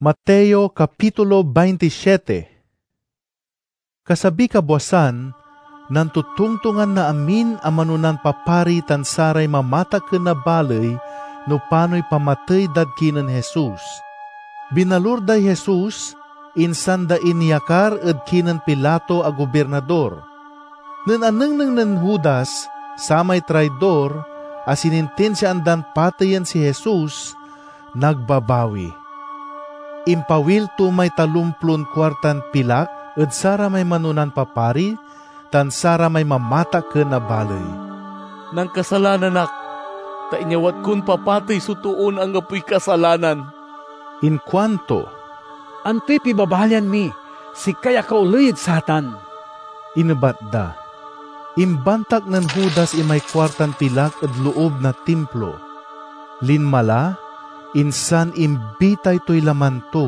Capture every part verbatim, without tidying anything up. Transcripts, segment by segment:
Mateo Kapitulo twenty-seven. Kasabi kabuasan, nan tutungtungan na amin amanunan papari tan saray mamata ken na balay no panoy pamatay dadkinan Jesus. Binalurday Jesus, insan da inyakar ed kinan Pilato a gobernador. Nen anengneng nen Judas, samay traidor, asinintin siya andan patayan si Jesus, nagbabawi. Impawil to may talumplon kwartan pilak, ed sara may manunan papari, tan sara may mamata ken na balay. Nang kasalanan nak, ta inyawat kun papatay sutuon ang apoy kasalanan. In kwanto, antoy pibabalyan mi, si kaya kauluyid satan. Inubat da, imbantak ng Judas imay kwartan pilak ed loob na templo. Linmala, insan imbitay to'y laman to.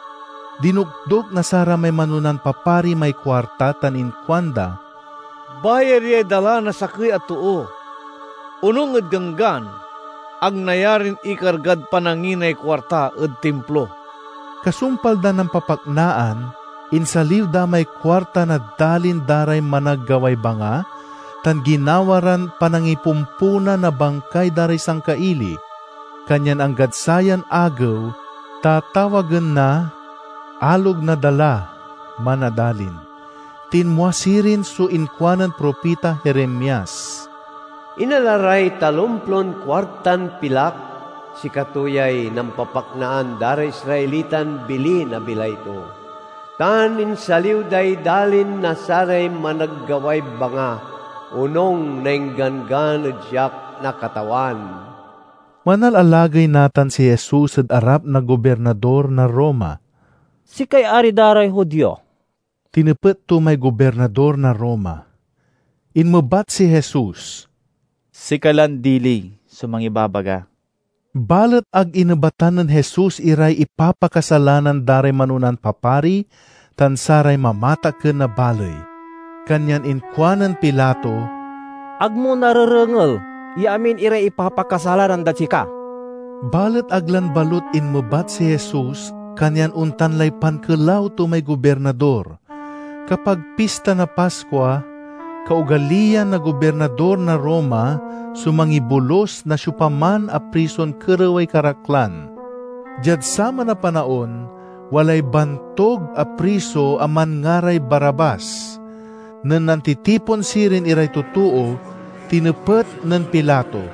Dinukdok na sara may manunan papari may kwarta tan inkwanda. Bayar ye dala na sakri at tuo. Unong ed ganggan, ag nayarin ikargad pananginay kwarta ed templo. Kasumpal da ng papaknaan, insaliw da may kwarta na dalin daray managgaway banga, tan ginawaran panangipumpuna na bangkay daray sangkaili. Kanyan ang gadsayan agaw, tatawagan na, alog na dala, manadalin. Tinmuasirin su inkwanan propita Jeremias. Inalaray talumplon kwartan pilak, si katuyay ng papaknaan dara Israelitan bili na bilay to. Tan insaliw day dalin na saray managgaway banga, unong nainggangan at siyak na katawan. Manalalagay natan si Jesus at arap na gobernador na Roma. Si kay ari daray Hudyo. Tinepet to may gobernador na Roma. Inmubat si Jesus. Si kalandili, sumangibabaga. Balat ag inubatan ng Jesus iray ipapakasalanan daray manunan papari, tan saray mamata ken na balay. Kanyan inkwanan Pilato, Ag mo nararengel, iamin iray ipapakasalanan da chika. balat aglan balut inmubat si Jesus, kanyan untan lay pankelaw to may gobernador. Kapag pista na Paskwa, kaugalian na gobernador na Roma, sumangibulos na syupaman a prison keraway karaklan. Jad sama na panaon, walay bantog a priso aman ngaray Barabas. Nen nantitipon sirin iray tutuo, tinepet nen Pilato.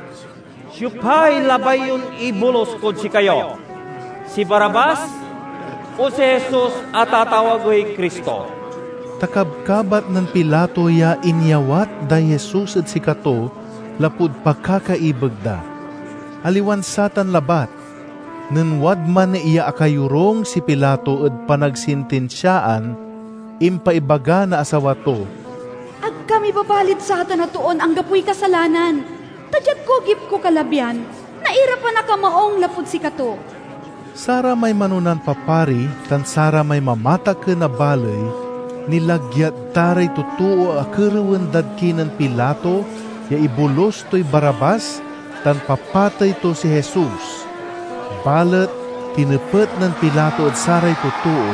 Syupay labayon ibulos ko si kayo. Si Barabas o si Jesus at tatawagoy Kristo. Takabkabat ng Pilato ya inyawat da Jesus at si kato, lapud pagkakaibag da. Aliwan satan labat, nen wadman na iya akayurong si Pilato at panagsintinsyaan, impaibaga na asawa to. Ag kami babalit satan na tuon ang gapuy kasalanan. Tadyat ko gip ko kalabyan, naira pa na kamaong lapud si kato. Sara may manunan papari, tan sara may mamata ke na balay, nilagyat taray tutuo a kerewen dadkinan Pilato, ya ibulos to'y Barabas, tan papatay to si Jesus. Balat, tinepet ng Pilato at saray tutuo.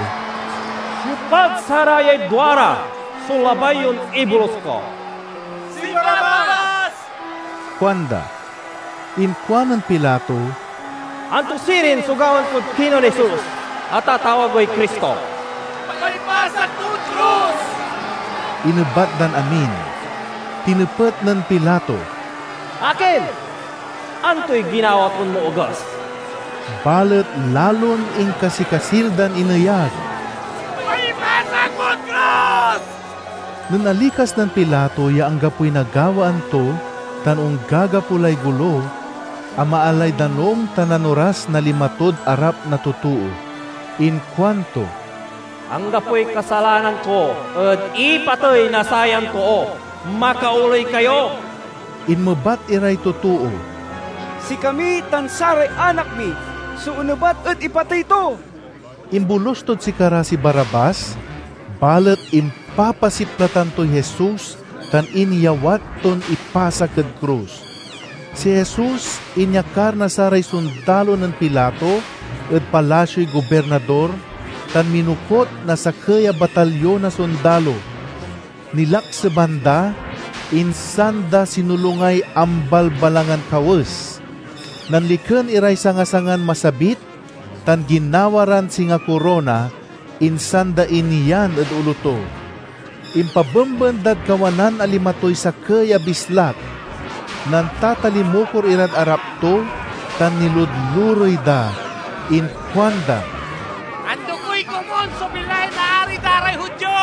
Syupag sarayay duara, sulabayon ibulos ko. Si Barabas! Kwanda, inkwanan Pilato, Antusirin sugawan ko kino ni Jesus at tatawagoy Kristo. Pagpasag to krus! inebat dan amin. Tinepet ng Pilato. Akin! Anto'y ginawa kong mo ugas. Balat lalon ing kasikasildan inayag. Pagpasag to krus! Nanalikas ng Pilato ya ang gapoy nagawaan to, tanong gagapulay gulo, amaalay danong tananuras na limatod arap na tutuo. In kwanto, Ang gapoy kasalanan ko, at ipatoy na sayang ko, makauloy kayo. inmubat iray tutuo. Si kami tansaray anak mi, suunabat at ipatay to. Imbulustod si kara si Barabas, balat impapasiplatan to Jesus, tan inyawat ton ipasa ket krus. Si Jesus inyakar na saray sundalo ng Pilato, at palasyo'y gobernador, tan minukot na sa kaya batalyon na sundalo. Nilak sa banda, insanda sinulungay ambal balangan kawes. Nanliken iray sangasangan masabit, tan ginawaran singa korona, insanda iniyan at uluto. Impabembendad kawanan alimatoy sa kaya bislak, nan tatalimukor irad arapto, tan niludluroy da, in kwanda. Ando ko'y kumon so bilay na ari daray hudyo!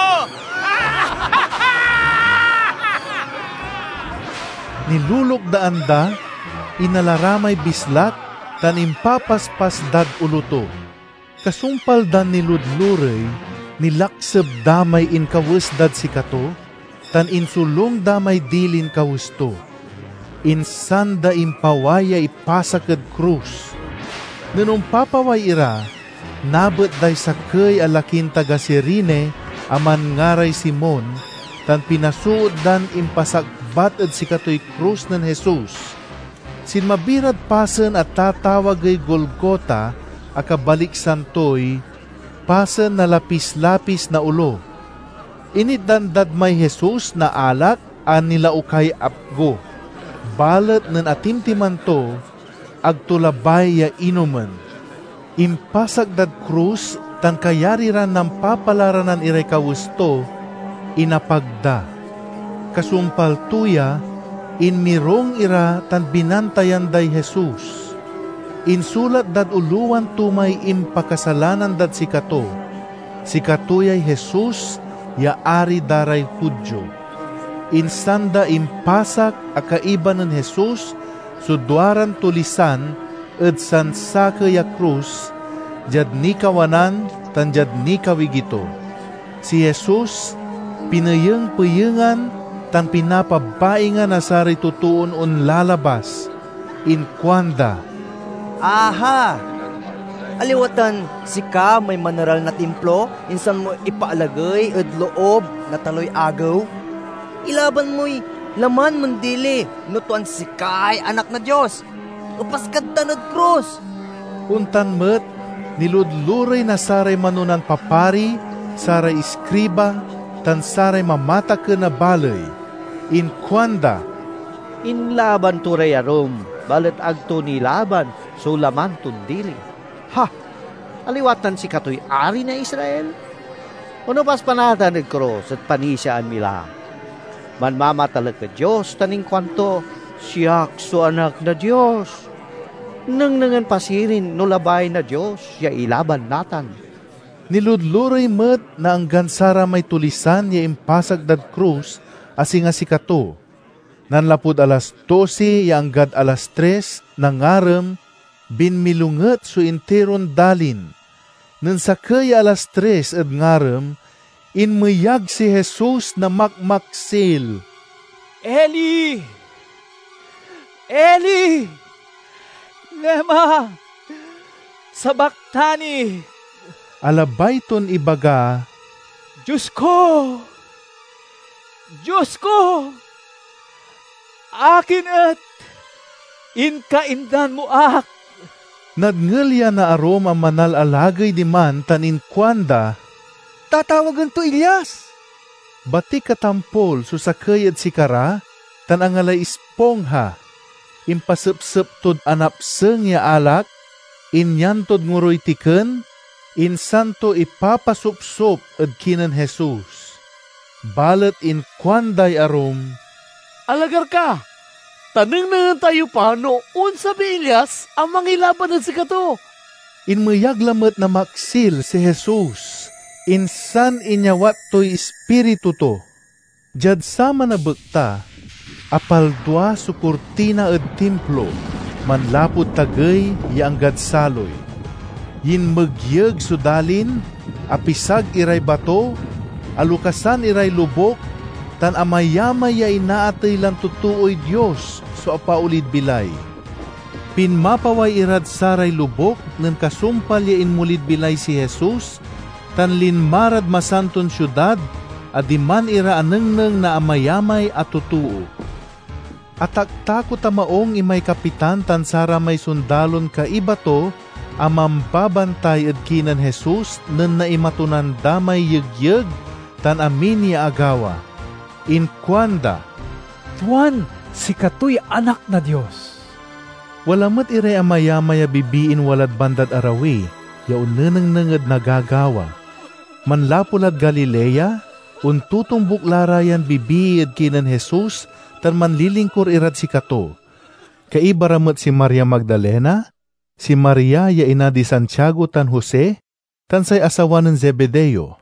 Nilulok daan da, inalaramay bislak, tan impapaspas dad uluto. Kasumpal dan niludluroy, nilakseb damay in kawes dad si kato, tan insulong damay dilin kawusto. Insanda impawaya ipasakad krus. Nunong papaway ira, nabot day sakay alakin taga Sirine, aman ngaray Simon, tan pinasuod dan impasakbat ed si katoy krus ng Jesus. Sin mabirad pasen at tatawag ay Golgota, akabalik santoy, pasen na lapis-lapis na ulo. Inidandad may Jesus na alak, an nila ukay apgo. Balat ng atimtiman to, agtulabay ya inuman. Impasagdad krus, tan kayariran ng papalaranan iray kawusto, inapagda. Kasumpal tuya, inmirong ira tan binantayan day Jesus. Insulat dad uluan tumay impakasalanan dad si kato. Si katuyay Jesus, ya ari daray Hudyo. Insanda impasak akaiba ng Jesus, sudwaran tulisan, ed sansaka ya krus, jad ni kawanan, tan jad ni kawigito. Si Jesus, pinayeng-payengan, tan pinapabaingan na sari tutuon on lalabas, in kwanda. Aha! Aliwatan, sika may manaral na templo, insan mo ipaalagay ed loob na taloy agaw. Ilaban mo'y laman mandili, nutuan sikay anak na Diyos. Upaskad tanad krus. Untan met, niludluray na saray manunan papari, saray iskriba, tan saray mamata ka na balay. In kwanda, Inlaban turay arom, balet agto ni laban, so laman tundili. Ha! Aliwatan si katoy ari na Israel? Uno pas panatan ng krus at panisaan mila. Manmamatalag ka Diyos, taning kwanto, siyak so anak na Diyos. Nang nangan pasirin, no labay na Diyos, ya ilaban natan. niludluray met na ang gansara may tulisan ya impasagdad krus, asi nga si kato. Nanlapud alas dose ya anggad alas tres, nangarem, binmilunget so interon dalin. Nang sakay alas tres ed ngarem, inmayag si Jesus na makmaksil. Eli! Eli! Lema! Sabaktani! Alabay ton ibaga, Diyos ko! Diyos ko! Akin at inkaindan mo ak. nadngelya na arom ang manalalagay di man tanin kwanda, Tatawagan to Elias. bati katampol susakay at sikara, tan angalay ispongha, impasepsep tod anapseng ya alak, inyantod nguroy tiken, insanto ipapasupsop ed kinan Jesus. Balet in kwanday arom, Alagar ka! Taneng na tayo pa noon sa Elias ang mangilaban ng sikato. inmayag lamet na maksil si Jesus, insan inyawat to'y espiritu to. Jad sama na bekta, apaldua su kurtina ed templo, manlapud tagay yang gadsaloy. Yin magyeg sudalin, apisag iray bato, alukasan iray lubok, tan amayamay ya inaatay lang tutuoy Diyos so apaulid bilay. Pinmapaway irad saray lubok, ng kasumpal ya inmulid bilay si Jesus, tan linmarad masanton syudad, adiman ira anengneng na amayamay at tutuo. Ataktakot amaong imay kapitan tan sara may sundalon ka ibato, amam babantay ed kinan Jesus nen naimatunan damay yegyeg tan amin ya agawa. Inkwanda, Tuan, si katoy anak na Diyos. walamat ire amaya-maya bibiin walad bandad arawi, yaon neneng-nenged nagagawa. Manlapulad Galilea, untutong buklarayan bibiid kinan Jesus, tan manlilingkor irad si kato. Kaibaramat si Maria Magdalena, si Maria ya ina di Santiago tan Jose, tan say asawa ng Zebedeo.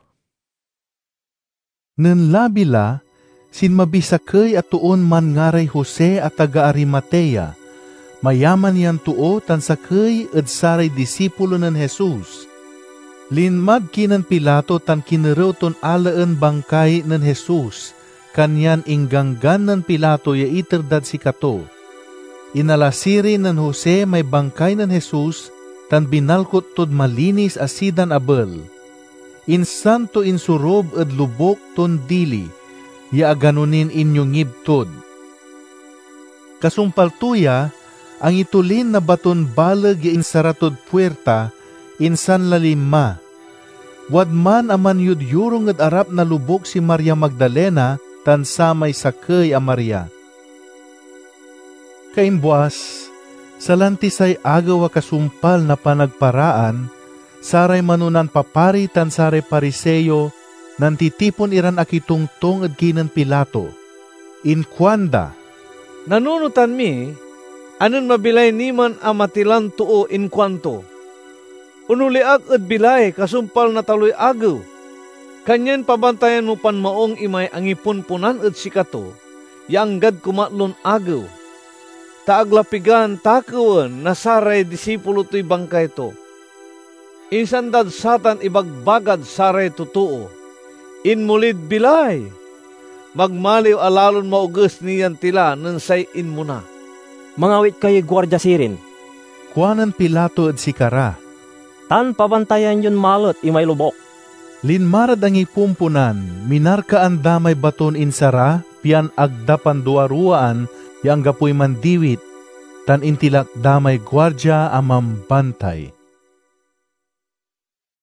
Nen labila, sin mabisakay at tuon man ngaray Jose at taga Arimatea, mayaman yan tuo tan sakay ed saray disipulo ng Jesus. Linmad kinan Pilato tan kinero ton alaan bangkay ng Jesus, kanyan ingganggan ng Pilato ya iterdad si kato. Inalasiri ng Jose may bangkay ng Jesus, tan binalkot tod malinis asidan abel. Insanto insurob ed lubok ton dili, ya aganunin inyong ngibtod. Kasumpaltuya, ang itulin na baton balag ya insaratod puerta, insan lalima. Wadman aman yud yurong ed arap na lubok si Maria Magdalena, tan samay sakay a Maria. Kaimbuas, salantisay agaw a kasumpal na panagparaan, saray manunan papari tan saray pariseyo, nantitipon iran akitungtong ed kinan Pilato. Inkwanda, Nanunutan mi, anon mabilay niman a matilan tuo inkwanto. Unuliag ed bilay kasumpal na taloy agaw. Kanyan pabantayan mo pan maong imay ang ipunpunan ed sikato, yanggad kumatlon agaw. Taaglapigan takawan na saray disipulo to'y bangkay to. Insandad satan ibagbagad saray totoo. Inmulid bilay. Magmaliw alalon maugus niyan tila nang say inmuna. Mangawit kayo gwardya sirin. kuanan Pilato ed sikara. Tan pabantayan yun malot imay lubok. Linmarad ang ipumpunan, minarka ang damay baton insara, pian agdapan duaruaan, yang gapoy mandiwit, tan intilak damay gwardya amam bantay.